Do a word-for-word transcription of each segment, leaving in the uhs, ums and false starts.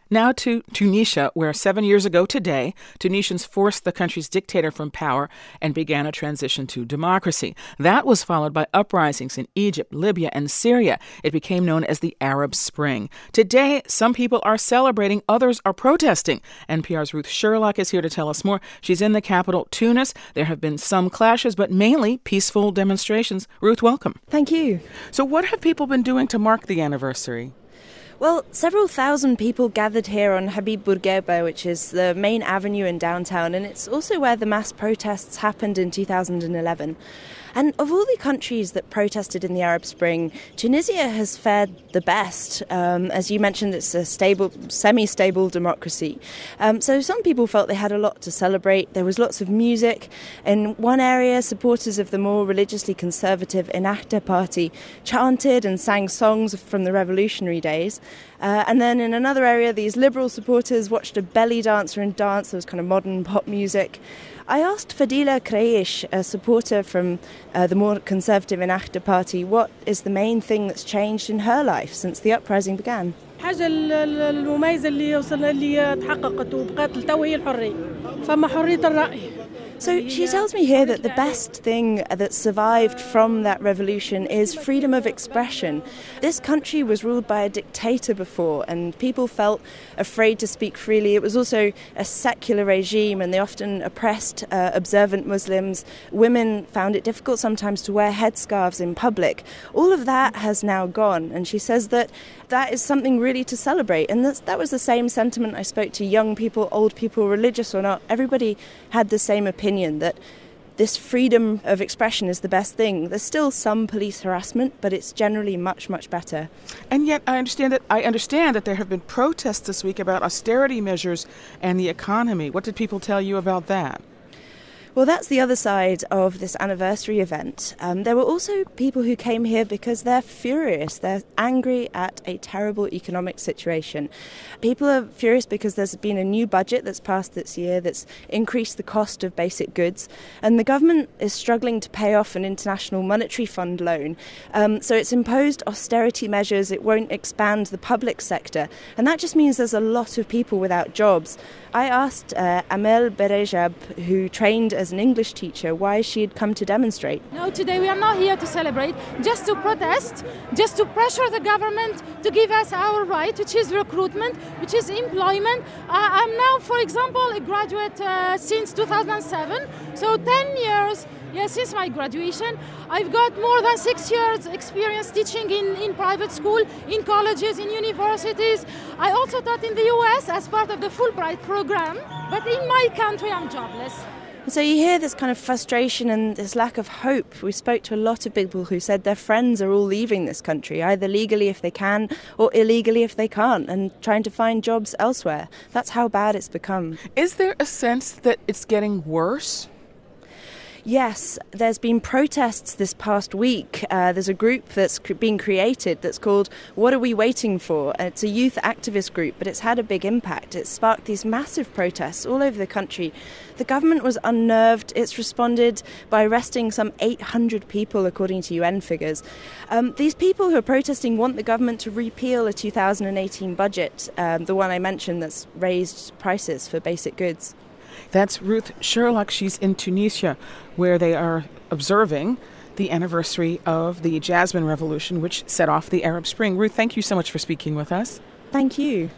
Now to Tunisia, where seven years ago today, Tunisians forced the country's dictator from power and began a transition to democracy. That was followed by uprisings in Egypt, Libya, and Syria. It became known as the Arab Spring. Today, some people are celebrating, others are protesting. N P R's Ruth Sherlock is here to tell us more. She's in the capital, Tunis. There have been some clashes, but mainly peaceful demonstrations. Ruth, welcome. Thank you. So what have people been doing to mark the anniversary? Well, several thousand people gathered here on Habib Bourguiba, which is the main avenue in downtown, and it's also where the mass protests happened in two thousand eleven. And of all the countries that protested in the Arab Spring, Tunisia has fared the best. Um, as you mentioned, it's a stable, semi-stable democracy. Um, so some people felt they had a lot to celebrate. There was lots of music. In one area, supporters of the more religiously conservative Ennahda party chanted and sang songs from the revolutionary days. Uh, and then in another area, these liberal supporters watched a belly dancer and dance. There was kind of modern pop music. I asked Fadila Kraish, a supporter from uh, the more conservative Ennahda party, what is the main thing that's changed in her life since the uprising began. الحاجة المميزة اللي وصلنا اللي تحققت وبقات لتو هي الحرية. فما حرية الرأي. So she tells me here that the best thing that survived from that revolution is freedom of expression. This country was ruled by a dictator before, and people felt afraid to speak freely. It was also a secular regime, and they often oppressed uh, observant Muslims. Women found it difficult sometimes to wear headscarves in public. All of that has now gone, and she says that that is something really to celebrate. And that's, that was the same sentiment. I spoke to young people, old people, religious or not. Everybody had the same opinion. That this freedom of expression is the best thing. There's still some police harassment, but it's generally much, much better. And yet I understand that I understand that there have been protests this week about austerity measures and the economy. What did people tell you about that? Well, that's the other side of this anniversary event. Um, there were also people who came here because they're furious. They're angry at a terrible economic situation. People are furious because there's been a new budget that's passed this year that's increased the cost of basic goods. And the government is struggling to pay off an International Monetary Fund loan. Um, so it's imposed austerity measures. It won't expand the public sector. And that just means there's a lot of people without jobs. I asked uh, Amel Berejab, who trained as an English teacher, why she had come to demonstrate. No, today we are not here to celebrate, just to protest, just to pressure the government to give us our right, which is recruitment, which is employment. Uh, I'm now, for example, a graduate uh, since two thousand seven, so ten years. Yeah, since my graduation, I've got more than six years experience teaching in, in private school, in colleges, in universities. I also taught in the U S as part of the Fulbright program, but in my country I'm jobless. So you hear this kind of frustration and this lack of hope. We spoke to a lot of people who said their friends are all leaving this country, either legally if they can or illegally if they can't, and trying to find jobs elsewhere. That's how bad it's become. Is there a sense that it's getting worse? Yes, there's been protests this past week. Uh, there's a group that's been created that's called What Are We Waiting For? And it's a youth activist group, but it's had a big impact. It's sparked these massive protests all over the country. The government was unnerved. It's responded by arresting some eight hundred people, according to U N figures. Um, these people who are protesting want the government to repeal a two thousand eighteen budget, um, the one I mentioned that's raised prices for basic goods. That's Ruth Sherlock. She's in Tunisia, where they are observing the anniversary of the Jasmine Revolution, which set off the Arab Spring. Ruth, thank you so much for speaking with us. Thank you.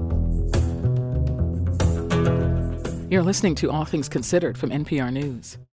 You're listening to All Things Considered from N P R News.